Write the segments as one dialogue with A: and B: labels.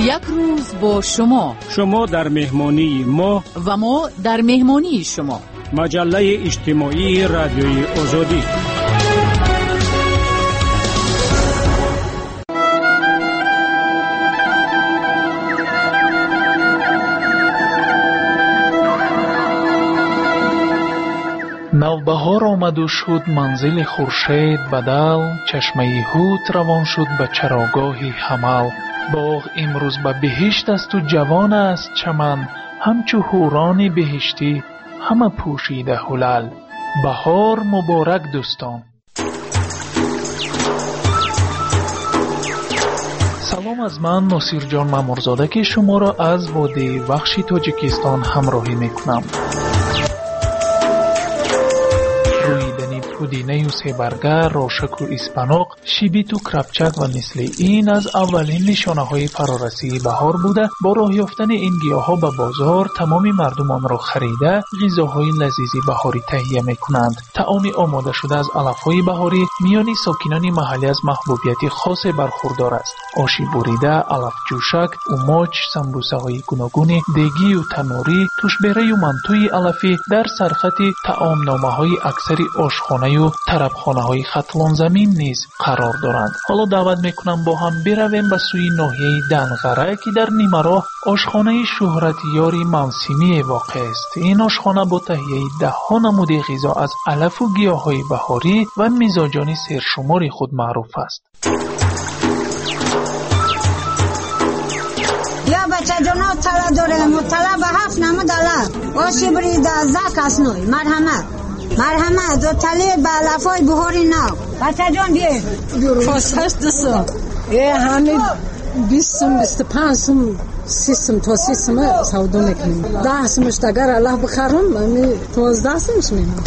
A: یک روز با شما
B: در مهمانی ما
A: و ما در مهمانی شما.
B: مجله اجتماعی رادیوی آزادی.
C: نوبهار آمد و شد منزل خورشید بدل، چشمه هوت روان شد به چراگاه حمل. باغ امروز به بهشت است و جوان است چمن، همچو حوران بهشتی همه پوشیده حلل. بهار مبارک دوستان. سلام از من ناصر جان مامورزاده که شما را از وادی وحشی تاجیکستان همراهی میکنم. پودینه و سیبرگه، راشک و اسپناق، شیبیت و کرپچک و نسلی این از اولین نشانه های فرارسی بهار بوده. با راه یافتن این گیاها به بازار تمام مردمان را خریده غذاهای لذیذ بهاری تهیه میکنند. طعامی آماده شده از علفهای بهاری میان ساکنان محلی از محبوبیت خاص برخوردار است. آشی بریده، علف جوشک، اوماچ، سمبوسه های گوناگون دیگی و تنوری، توشبره و منتوی علفی در سرخط طعامنامه های اکثر آشخانه و طربخانه های خطلان زمین نیز قرار دارند. حالا دعوت میکنم با هم برویم به سوی ناحیه دنغره که در نیمه راه آشخانه شهرتیاری موسمی واقع است. این آشخانه با تهیه 10 نمود غذا از علف و گیاهای بهاری و میزاجان سرشماری خود معروف است.
D: یا بچه جانا تلا دارم و تلا به 7 نمود علف آشی بریده زک اسنوی مرحمه دو تله به علفای بهاری نو. بچه جان بیه
E: فاسهش دستا همه 20-25 سیستم تا سیستم سودا میکنیم. 10 سمش اگر علف بخرم همی 15 سمش میمونم.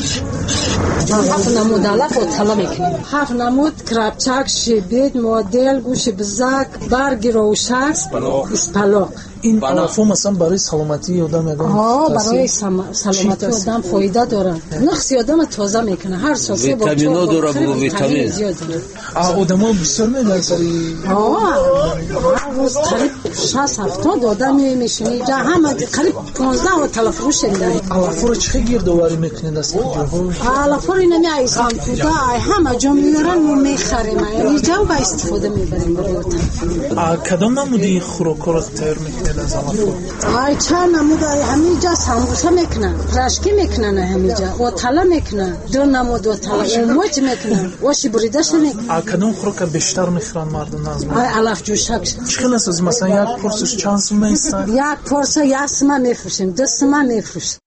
E: 7 نمود علف و تلا میکنیم. 7 نمود کرپچک، شیبیت، مدل، گوش بزک، برگ روشک، اسپلاق.
C: این علفا مثلا برای سلامتی آدم
E: برای سلامتی آدم فایده داره. نقص آدم تازه میکنه. هر ساسه با
F: ویتامین داره، ویتامین
E: زیاد داره.
C: آدما بسیار میدن سری
E: هر روز قریب 60-70 آدم میشینه جا همه قریب 15 و تلفروش میدن.
C: علفا رو چه گردآوری میکنید از کجاها؟
E: علفا رو نمی ایسان تودا همه جا میارن و میخریم. اینجا با استفاده میبریم برای وطن.
C: کدام نمودی خوراکا رو تیار میکنید از علفا؟
E: چند نمود همینجا سمبوسه میکنن، پرشکی میکنن، همینجا و تلا میکنن، 2 نمود و تلا اوموچ میکنن، واشی بریدش میکنن.
C: کدام خوراک بیشتر میخورن مردم از ما؟
E: علف جوشک.
C: چقدر است مثلا یک پرسش چند سم میستن؟
E: یک پرسه 1 سم میفروشیم، 2 سم میفروشیم.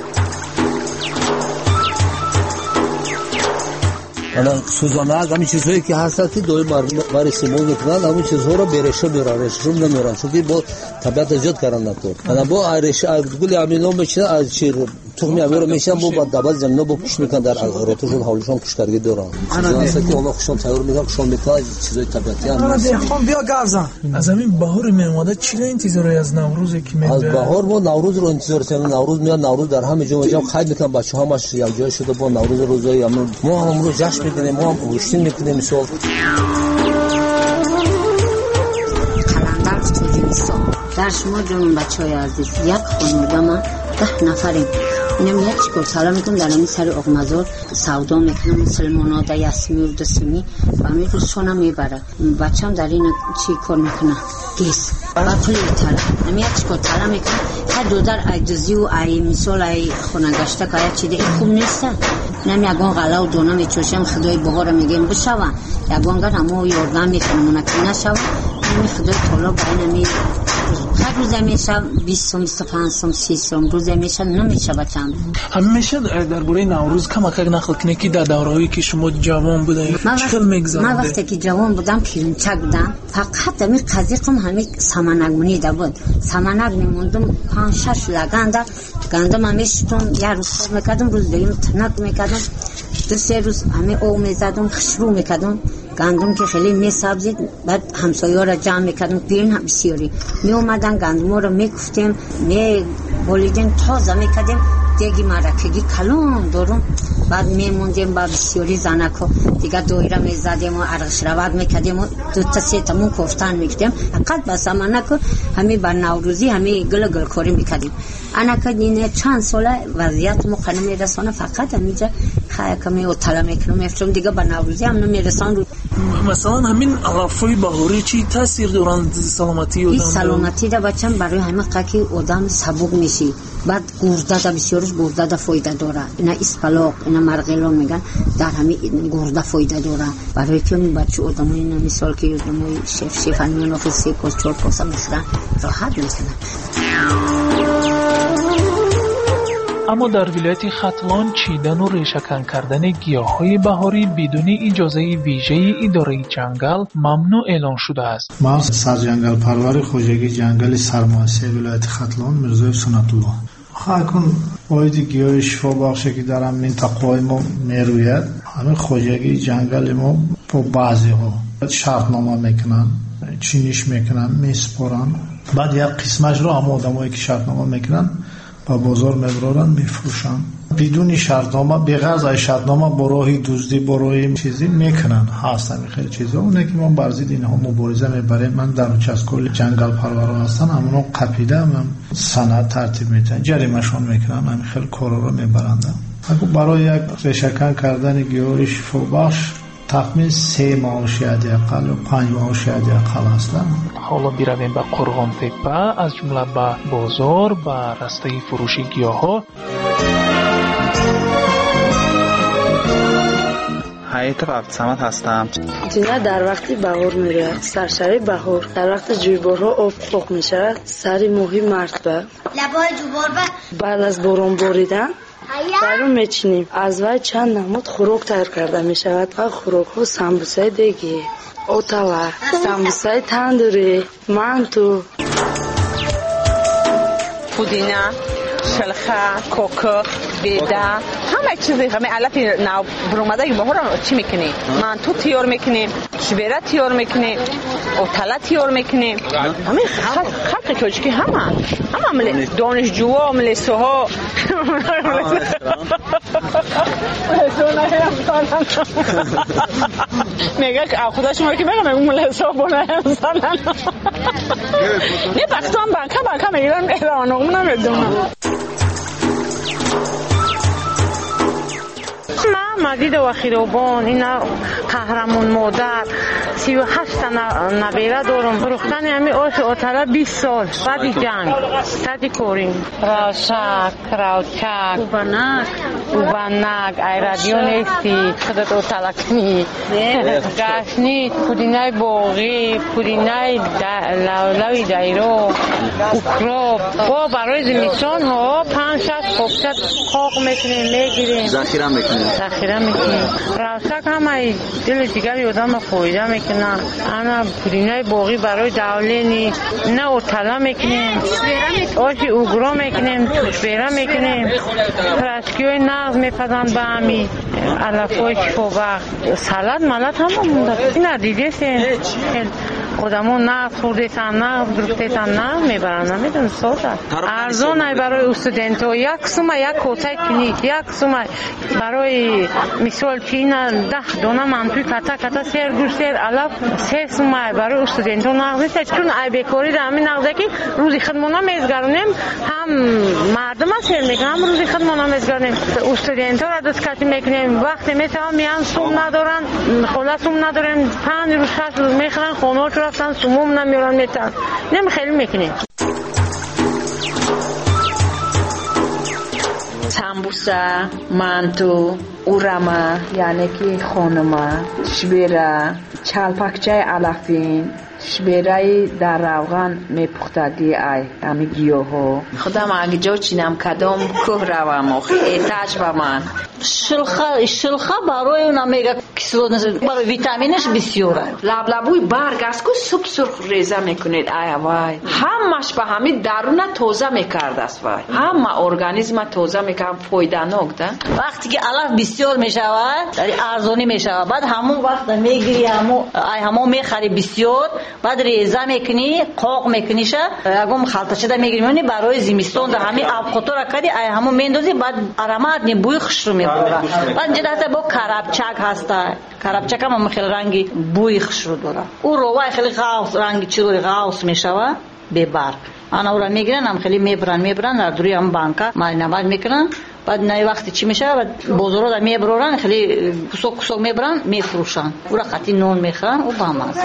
F: الان سوزانه از همین چیزهایی که هست که دوی مردم برای استعمال میکنن همین چیزها رو برشه میرن، رششون نمیرن چون که با طبیعت ایجاد کردن نکنه. الان با ارش گل امینا میشه از چیر تخمی امیرا میشن با دبل زمینه با پوش میکنن در اغراضشون حالشون کشتارگی دارن. چیزایی که الله خوشم تیار میکنه شون میکنه چیزای طبیعتی هم.
C: خب بیا گازن. از همین بهار میومده چی رو انتظاری از نوروزی که میاد؟
F: از بهار ما نوروز رو انتظار کنیم. نوروز میاد، نوروز در همه جا خرید میکنن بچه‌ها همش یک جای شده با نوروز روزای ما هم امروز جشن میکنیم، ما هم گوشتین میکنیم. مثال
G: قلندر توجیستان در شما جنون بچه های عزیز یک خانواده ما 10 نفریم. اینم یک چیکار سلام میکنم در همین سر اقمزار سودا میکنم مسلمانا در یسمی و دسمی و همین روزشانم میبره. بچه هم در این چی کار میکنه گیس و پلی تلا همین یک چیکار تلا میکنم هر دو در عجزی و ای مثال ای خونگشته که یک چیده خوب نیسته. اینم یکان غلا و دونه میچوشم خدای بهار میگیم بشوه یکان گر همه یاردن میکنم منکی نشوه. همین خدای طلا باید نمی هر روز میشه 20 25 30 روز میشه نمیشه بچم.
C: همیشه درباره نوروز کم اکک نقل کنی که در دوره‌ای که شما جوان بودید چطور میگذرونید؟
G: من وقتی که جوان بودم پیرنچک بودم فقط همین قضیقم همین سمنک مونیده بود. سمنک میموندم 5-6 لگنده گندم همیشتون یه روز کار میکردم روز دیگه تنک میکردم 2-3 روز همین او میزدم خشرو میکردم گندم که خیلی میسبزید. بعد همسایه‌ها را جمع میکردم پیرن هم بسیاری می اومدن گندم رو میکفتیم می بولیدیم تازه میکردیم دیگه مرکگی کلون دارم بعد میموندیم با بسیاری زنکو دیگه دویره میزدیم و عرقش رواد میکردیم و دو تا سه تامون کفتن میکردیم فقط بس امانکو همین بر نوروزی همین گل کاری میکردیم انا که این چند ساله وضعیت مقنن میرسانه فقط همینجا خیلی کمی اطلاع میکنم میفتم دیگه بر نوروزی هم نمیرسان رو
C: مثلا همین علفای بهاری چی تاثیر دارن سلامتی
G: آدم؟ سلامتی ده بچم برای همه قکی آدم سبک میشی بعد گرده ده بسیارش گرده ده فایده داره اینا اسپلاق اینا مرغیلا میگن در همین گرده فایده داره برای که اون بچه آدمای اینا مثال که آدمای شف هنمیان آفیس 3 پاس 4 پاس میخورن راحت میکنن.
C: اما در ولایت ختلان چیدن و ریشه‌کن کردن گیاه‌های بهاری بدون اجازه ویژه اداره جنگل ممنوع اعلام شده است.
H: من سرجنگل پرور خوجگی جنگل سرماسه ولایت ختلان میرزایف سنت‌الله خاکن باید گیاه شفا بخشه که در این منطقه ما میروید همه خوجگی جنگل ما با بعضی ها شرطنامه میکنن چینش میکنن میسپارن بعد یک قسمش رو هم آدمایی که شرطنامه میکنن با بازار میبرارن میفروشن بدون شرطنامه بغیر از شرطنامه با راه دزدی با راه چیزی میکنن هست همین خیلی چیزا اونه که ما بر ضد اینها مبارزه میبریم من در چسکول جنگل پرورا هستن همونو قپیده هم سند ترتیب میتن جریمه‌شون میکنن همین خیلی کارا رو میبرند اگه برای یک ریشه‌کن کردن گیاه شفا بخش تخمین 3 ماه شاید اقل و 5 ماه شاید اقل هستن.
C: حالا بیرویم به قرغان تپه از جمله به بازار به راسته فروش گیاها.
I: حیات عبدالصمد هستم.
J: دینا در وقتی بهار میره سرسری بهار در وقت جویبارها آب فوق میشه سری ماهی مرتبه
K: لبای جویبار
J: بعد از باران باریدن برو میچینیم از وای چند نمود خوراک تیار کرده میشود و خوراک ها سمبوسه دیگه اوتالا سمبوسه تندوری منتو
L: پودینه شلخه کوکو بیده همه چیزی همه علفی نو برومده که بهار چی میکنی منتو تیار میکنیم شبیره تیار میکنیم اوتالا تیار میکنیم همه خلق کوچکی همه دانشجوها ملیسوها میگه که خدا شما که میگم اون ملیسوها بونه مثلا نه پاکستان بانکا میگیرن ایران اون نمیدونم مجید و خیروبان اینا قهرمان مادر 38 نبیره دارم فروختن همین آش اوتلا 20 سال بعد جنگ صدی کوریم راشک راوچک اوبنک ایرادیو نیستی خودت اوتلا کنی گشنید پودینای باقی پودینای لولوی دایرو اکراب با برای زمستان ها 5-6 خوبشت خاق میکنیم میگیریم
I: ذخیره
L: میکنیم راوچک همه دل دیگری آدم فایده میکنن انا پودینای باقی برای دولینی نه اوتلا میکنیم آشی اوگرا میکنیم شبیره میکنیم پرشکیوی نغز میپزن به همی علفای شفا بخش سلط ملت هم مونده این دیگه سین آدمون نغز خوردیتن نغز گرفتیتن نغز میبرن نمیدون ساده ارزان های برای استودنتو یک سومه یک کوتای کنید یک سومه برای مثال چین 10 دانه منتوی کتا سیر گوش سیر علف 3 سومه برای استودنتو نغز نیست چون ای بیکاری در همین نغزه که روزی خدمانه میزگرونیم هم مردم ها سیر میکنیم هم روزی خدمانه میزگرونیم استودنتو را دست کتی میکنیم وقتی میتوان میان سوم ندارن خلا سوم ندارن 5 روز 6 روز میخورن خونه چون رفتن سموم نمیارن میتن نمی خیلی میکنیم
M: سمبوسه منتو اورما یعنی که خانما شبیره چالپاکچه علفین شبیره در روغن میپختگی ای همی گیاهو خودم اگه جا چینم کدام که روم ایتاج با من
N: شلخه برای اونا میگه
K: кислотность برای ویتامینش بسیاره.
M: لبلبوی برگ است که سرخ سرخ ریزه میکنید. ای وای همش به همین درون توزه میکرد است. وای همه ارگانیسم توزه میکنم فایده‌ناک ده.
K: وقتی که علف بسیار میشود در ارزانی میشود بعد همون وقت میگیری همون میخری بسیار بعد ریزه میکنی قاق میکنیش اگم خلطه ده میگیری برای زمستون در همین آب خطور کردی همون میندازی بعد آرامات بوی خوش رو میبره. بعد جدا با کرابچاک هست. کرابچاک هم خیلی رنگی بوی خوش رو داره. او روای خیلی غاوس رنگی چیروی غاوس میشود به برق. آن اورا میگیرن هم خیلی میبرن در دوری هم بانکا ماریناد میکنن بعد نه وقتی چی میشه بعد بازارا در میبرن خیلی کوسک میبرن میفروشن اورا خاطی نون میخرن و با مزه.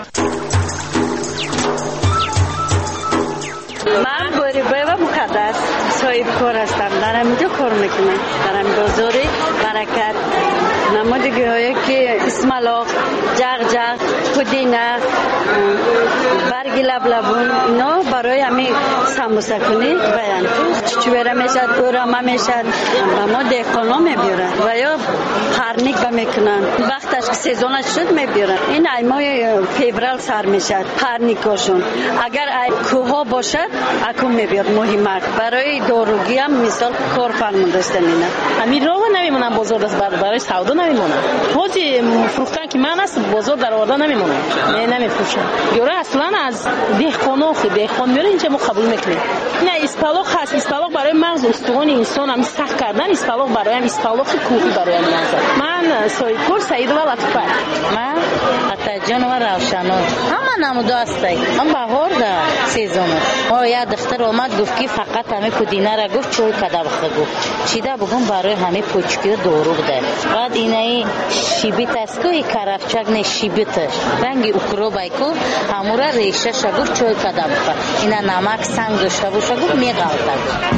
N: من بوریبای و مقدس صاحب کار هستم. دارم اینجا کار میکنم. دارم بازاری برکت نمودگی هایی که اسمالاق، جغجغ، پودینه، برگ لبلبون اینا برای همین سموسه کنی بیان. چچوره میشد، اورما میشد. اما دیخانا میبیرن و یا پرنیک میکنن. وقتش که سیزونش شد میبیرن. این ایمای فیبرال سر میشد پرنیکاشون. اگر کوها باشد اکم میبیاد مهمه برای داروگی هم مثال کار فرمونده است.
O: همین راه نمیمونن بازار دست برای سودا نمیمونن. حاجی فروختن که من است بازار در آورده نمیمونن. نمیفروشن. یورا اصلا از دهخان میره اینجا ما قبول میکنیم. نه استالوق هست. استالوق برای مغز استخوان انسان هم سخت کردن. استالوق برای هم استالوق کوهی برای من. من سایکور سعید و لطفه.
K: من حتی جانور روشنان همه نموده هستی. من بهار در سیزن ما یه دختر اومد گفت که فقط همه پودینه را گفت چوی کده بخواه گفت چیده بگم برای همه پوچکی دورو بده. بعد اینه شیبیت است که کرفچک نه شیبیتش رنگی اکرو بایکو همورا ریشه شا گفت چوی کده بخواه اینه نمک سنگ داشته باشه گفت میغلطه.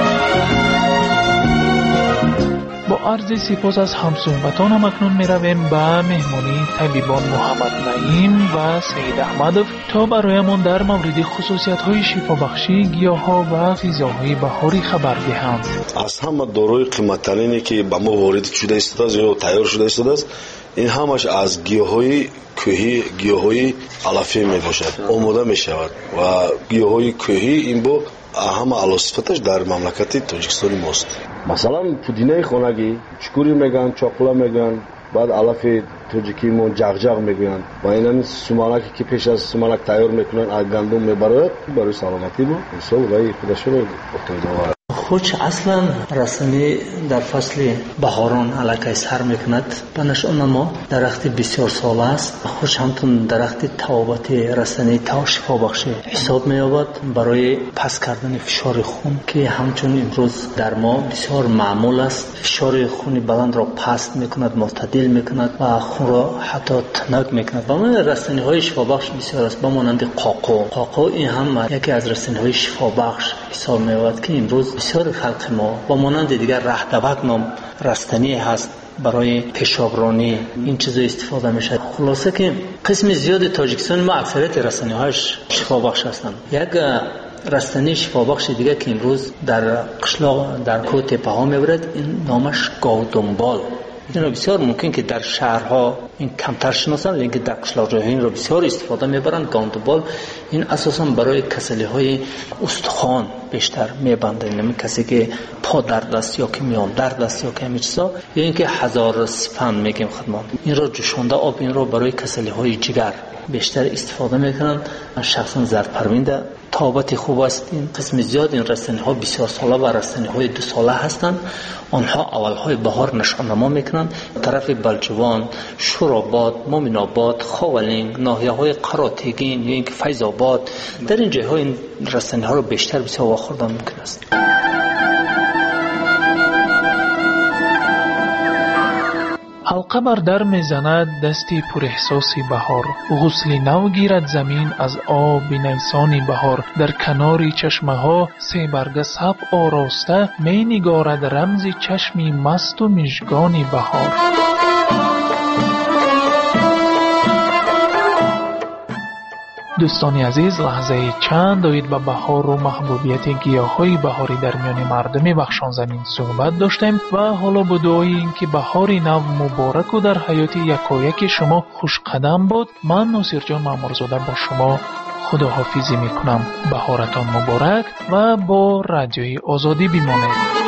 C: با عرض سپاس از همصحبتانم اکنون میرویم به مهمانی طبیبان محمد نعیم و سید احمدов تا برایمان در مورد خصوصیت‌های شفابخشی گیاه‌ها و غذاهای بهاری خبر دهند.
P: از همه داروی قیمت‌ترینی که به ما وارد شده است یا تیار شده است این همش از گیاه‌های کوهی گیاه‌های علفی میباشد آماده میشود و گیاه‌های کوهی این با همه علوصفتش در مملکت تاجیکستان ماست. مثلا پودینه خانگی چکوری میگن چاقلا میگن بعد علف تاجیکی مون جغجغ میگن و اینن سومالکی که پیش از سومالک تیار میکنن از گندم میبرد برای سلامتی ما حساب رای خودش رو بکنه.
F: خوش اصلا رسمی در فصل بهاران علاقه سر میکند بنش اونما درخت بسیار ساله است. خوش همتون درخت توابت رسمی تا شفا بخش حساب مییابد برای پس کردن فشار خون که همچون امروز در ما بسیار معمول است. فشار خون بلند را پست میکند معتدل میکند و خون را حتی تنک میکند. با من رسمی های شفا بخش بسیار است. با مانند قاقو این هم یکی از رسمی های شفا بخش حساب مییابد که امروز بسیار خلق ما با مانند دیگر رهدوک نام رستنی هست برای پیشابرانی این چیزا استفاده میشه. خلاصه که قسم زیاد تاجیکستان ما اکثریت رستنی‌هاش شفا بخش هستند. یک رستنی شفا بخش دیگه که امروز در قشلاق در کوه تپه ها میبرد این نامش گاودنبال. این بسیار ممکن که در شهرها این کمتر شناسند لیکن در قشلاق این رو بسیار استفاده میبرند. گاودنبال این اساسا برای کسلی های استخوان بیشتر میبنده. یعنی کسی که پا درد است یا که میان درد است یا که همین چیزا یا اینکه هزار سپند میگیم خدمت این رو جوشانده آب این رو برای کسلی های جگر بیشتر استفاده میکنند. من شخصا زردپروینده تابت خوب است. این قسم زیاد این رستنی ها بسیار ساله و رستنی های 2 ساله هستند. آنها اول های بهار نشانما میکنند. طرف بلجوان، شوراباد، مومناباد، خاولینگ، ناحیه های قراتگین یا اینکه فیض آباد در این جاهای این رستنی ها رو بیشتر بسیار واخوردن ممکن است.
C: حلقه بر در میزند دستی پر احساسی بهار. غسل نو گیرد زمین از آب نیسان بهار. در کنار چشمه ها 3 برگ سبز آراسته می نگارد رمز چشمی مست و مژگانی بهار. دوستان عزیز، لحظه چند دوید به بهار و محبوبیت گیاهای بهاری در میان مردم بخشان زمین صحبت داشتیم و حالا با دعای اینکه بهار نو مبارک و در حیات یکایک شما خوش قدم بود، من ناصر جان مامورزاده با شما خداحافظی میکنم. بهارتان مبارک و با رادیوی آزادی بمانید.